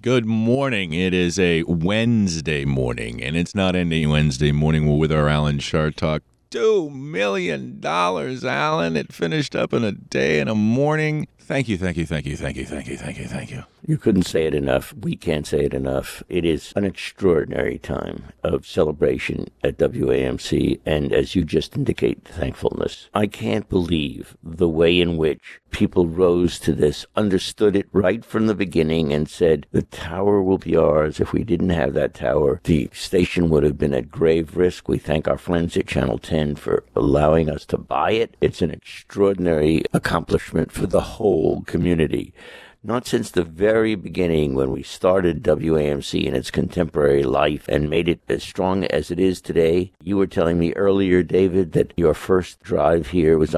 Good morning. It is a Wednesday morning, and it's not any Wednesday morning. We're with our Alan Chartock. $2 million, Alan. It finished up in a day and a morning. Thank you. You couldn't say it enough. We can't say it enough. It is an extraordinary time of celebration at WAMC, and as you just indicate, thankfulness. I can't believe the way in which people rose to this, understood it right from the beginning, and said, the tower will be ours. If we didn't have that tower, the station would have been at grave risk. We thank our friends at Channel 10 for allowing us to buy it. It's an extraordinary accomplishment for the whole community. Not since the very beginning when we started WAMC in its contemporary life and made it as strong as it is today. You were telling me earlier, David, that your first drive here was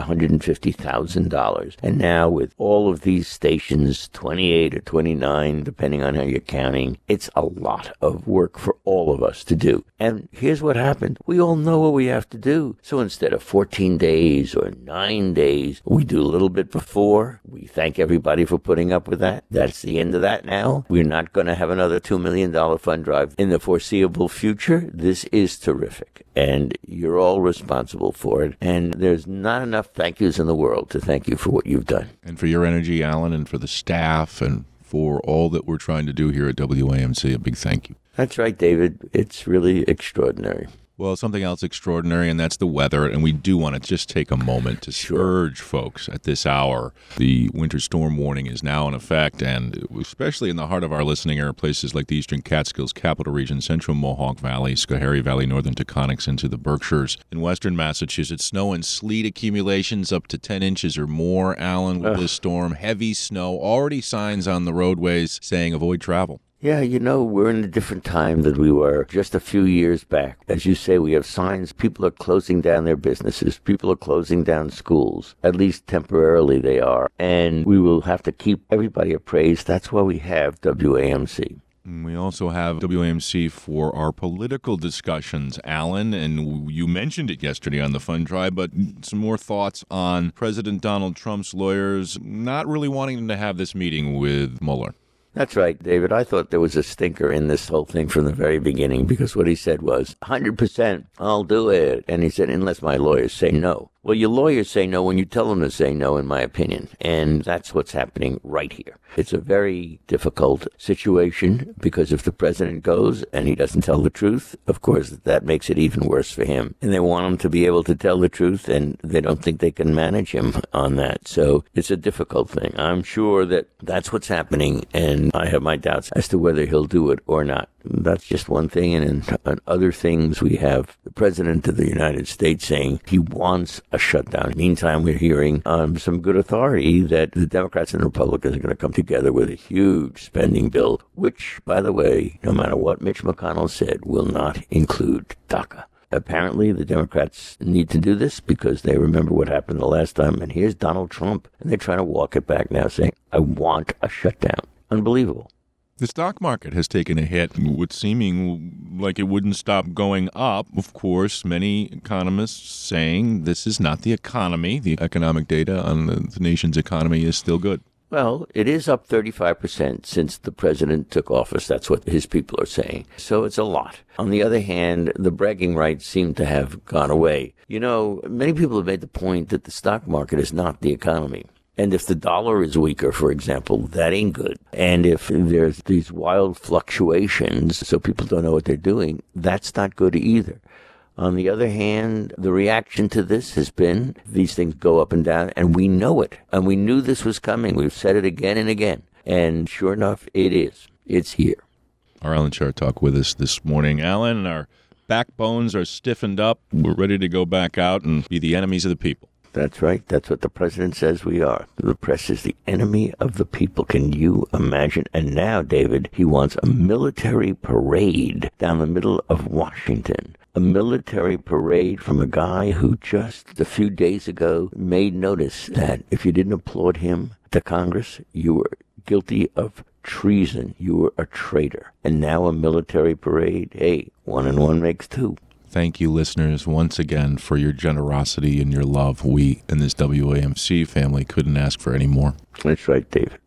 $150,000. And now with all of these stations, 28 or 29, depending on how you're counting, it's a lot of work for all of us to do. And here's what happened. We all know what we have to do. So instead of 14 days or 9 days, we do a little bit before. We thank everybody for putting up with that. That's the end of that now. We're not going to have another $2 million fund drive in the foreseeable future. This is terrific, and you're all responsible for it. And there's not enough thank yous in the world to thank you for what you've done. And for your energy, Alan, and for the staff, and for all that we're trying to do here at WAMC, a big thank you. That's right, David. It's really extraordinary. Well, something else extraordinary, and that's the weather. And we do want to just take a moment to urge folks at this hour. The winter storm warning is now in effect, and especially in the heart of our listening area, places like the Eastern Catskills, Capital Region, Central Mohawk Valley, Schoharie Valley, Northern Taconics, into the Berkshires. In western Massachusetts, snow and sleet accumulations up to 10 inches or more, Alan, with this storm. Heavy snow, already signs on the roadways saying avoid travel. Yeah, we're in a different time than we were just a few years back. As you say, we have signs. People are closing down their businesses. People are closing down schools. At least temporarily they are. And we will have to keep everybody appraised. That's why we have WAMC. We also have WAMC for our political discussions, Alan, and you mentioned it yesterday on the fund drive, but some more thoughts on President Donald Trump's lawyers not really wanting to have this meeting with Mueller. That's right, David. I thought there was a stinker in this whole thing from the very beginning, because what he said was, 100%, I'll do it. And he said, unless my lawyers say no. Well, your lawyers say no when you tell them to say no, in my opinion. And that's what's happening right here. It's a very difficult situation, because if the president goes and he doesn't tell the truth, of course, that makes it even worse for him. And they want him to be able to tell the truth, and they don't think they can manage him on that. So it's a difficult thing. I'm sure that that's what's happening, and I have my doubts as to whether he'll do it or not. That's just one thing. And in other things, we have the President of the United States saying he wants a shutdown. Meantime, we're hearing some good authority that the Democrats and Republicans are going to come together with a huge spending bill, which, by the way, no matter what Mitch McConnell said, will not include DACA. Apparently, the Democrats need to do this because they remember what happened the last time. And here's Donald Trump, and they're trying to walk it back now, saying, I want a shutdown. Unbelievable. The stock market has taken a hit, with seeming like it wouldn't stop going up. Of course, many economists saying this is not the economy. The economic data on the nation's economy is still good. Well, it is up 35% since the president took office. That's what his people are saying. So it's a lot. On the other hand, the bragging rights seem to have gone away. Many people have made the point that the stock market is not the economy. And if the dollar is weaker, for example, that ain't good. And if there's these wild fluctuations, so people don't know what they're doing, that's not good either. On the other hand, the reaction to this has been these things go up and down, and we know it. And we knew this was coming. We've said it again and again. And sure enough, it is. It's here. Our Alan Chartock with us this morning. Alan, our backbones are stiffened up. We're ready to go back out and be the enemies of the people. That's right. That's what the president says we are. The press is the enemy of the people. Can you imagine? And now, David, he wants a military parade down the middle of Washington. A military parade from a guy who just a few days ago made notice that if you didn't applaud him to Congress, you were guilty of treason. You were a traitor. And now a military parade. Hey, 1 and 1 makes 2. Thank you, listeners, once again for your generosity and your love. We in this WAMC family couldn't ask for any more. That's right, David.